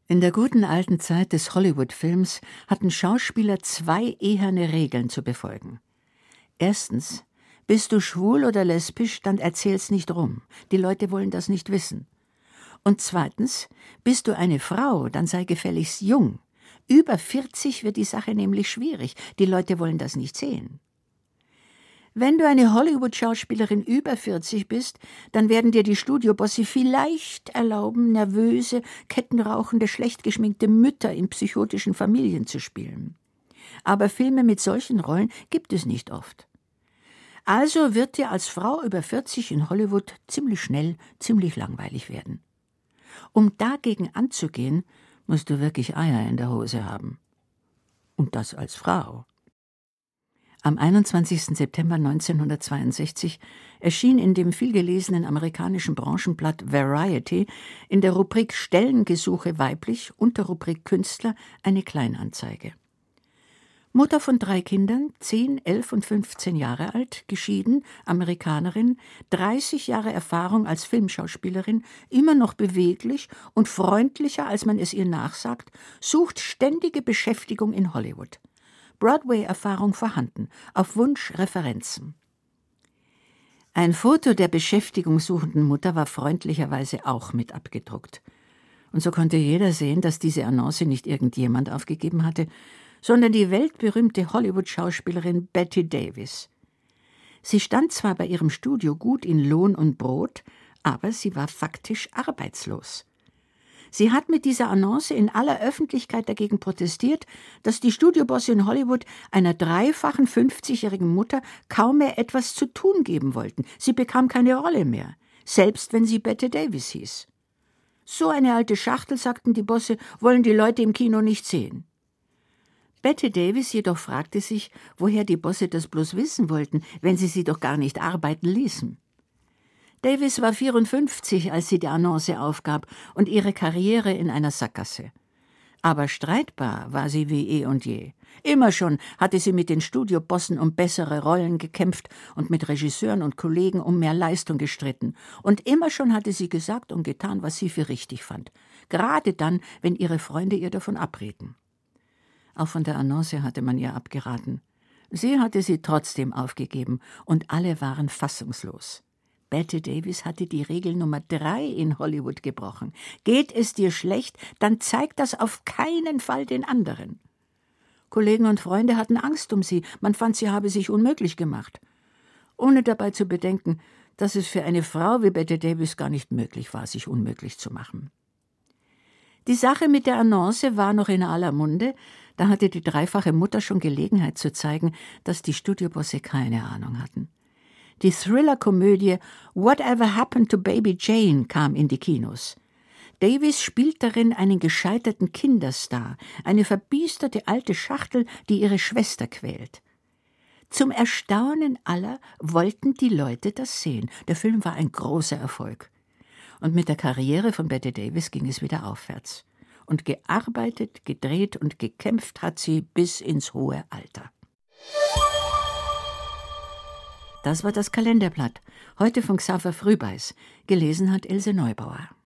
In der guten alten Zeit des Hollywood-Films hatten Schauspieler 2 eherne Regeln zu befolgen. Erstens: Bist du schwul oder lesbisch, dann erzähl's nicht rum. Die Leute wollen das nicht wissen. Und zweitens: Bist du eine Frau, dann sei gefälligst jung. Über 40 wird die Sache nämlich schwierig. Die Leute wollen das nicht sehen. Wenn du eine Hollywood-Schauspielerin über 40 bist, dann werden dir die Studiobosse vielleicht erlauben, nervöse, kettenrauchende, schlecht geschminkte Mütter in psychotischen Familien zu spielen. Aber Filme mit solchen Rollen gibt es nicht oft. Also wird dir als Frau über 40 in Hollywood ziemlich schnell ziemlich langweilig werden. Um dagegen anzugehen, musst du wirklich Eier in der Hose haben. Und das als Frau. Am 21. September 1962 erschien in dem vielgelesenen amerikanischen Branchenblatt Variety in der Rubrik Stellengesuche weiblich, Unterrubrik Künstler, eine Kleinanzeige. Mutter von 3 Kindern, 10, 11 und 15 Jahre alt, geschieden, Amerikanerin, 30 Jahre Erfahrung als Filmschauspielerin, immer noch beweglich und freundlicher, als man es ihr nachsagt, sucht ständige Beschäftigung in Hollywood. Broadway-Erfahrung vorhanden, auf Wunsch Referenzen. Ein Foto der beschäftigungssuchenden Mutter war freundlicherweise auch mit abgedruckt. Und so konnte jeder sehen, dass diese Annonce nicht irgendjemand aufgegeben hatte, sondern die weltberühmte Hollywood-Schauspielerin Bette Davis. Sie stand zwar bei ihrem Studio gut in Lohn und Brot, aber sie war faktisch arbeitslos. Sie hat mit dieser Annonce in aller Öffentlichkeit dagegen protestiert, dass die Studiobosse in Hollywood einer dreifachen 50-jährigen Mutter kaum mehr etwas zu tun geben wollten. Sie bekam keine Rolle mehr, selbst wenn sie Bette Davis hieß. So eine alte Schachtel, sagten die Bosse, wollen die Leute im Kino nicht sehen. Bette Davis jedoch fragte sich, woher die Bosse das bloß wissen wollten, wenn sie doch gar nicht arbeiten ließen. Davis war 54, als sie die Annonce aufgab und ihre Karriere in einer Sackgasse. Aber streitbar war sie wie eh und je. Immer schon hatte sie mit den Studiobossen um bessere Rollen gekämpft und mit Regisseuren und Kollegen um mehr Leistung gestritten. Und immer schon hatte sie gesagt und getan, was sie für richtig fand. Gerade dann, wenn ihre Freunde ihr davon abrieten. Auch von der Annonce hatte man ihr abgeraten. Sie hatte sie trotzdem aufgegeben und alle waren fassungslos. Bette Davis hatte die Regel Nummer 3 in Hollywood gebrochen. Geht es dir schlecht, dann zeig das auf keinen Fall den anderen. Kollegen und Freunde hatten Angst um sie, man fand, sie habe sich unmöglich gemacht. Ohne dabei zu bedenken, dass es für eine Frau wie Bette Davis gar nicht möglich war, sich unmöglich zu machen. Die Sache mit der Annonce war noch in aller Munde, da hatte die dreifache Mutter schon Gelegenheit zu zeigen, dass die Studiobosse keine Ahnung hatten. Die Thriller-Komödie Whatever Happened to Baby Jane kam in die Kinos. Davis spielt darin einen gescheiterten Kinderstar, eine verbiesterte alte Schachtel, die ihre Schwester quält. Zum Erstaunen aller wollten die Leute das sehen. Der Film war ein großer Erfolg. Und mit der Karriere von Bette Davis ging es wieder aufwärts. Und gearbeitet, gedreht und gekämpft hat sie bis ins hohe Alter. Das war das Kalenderblatt, heute von Xaver Frühbeis. Gelesen hat Else Neubauer.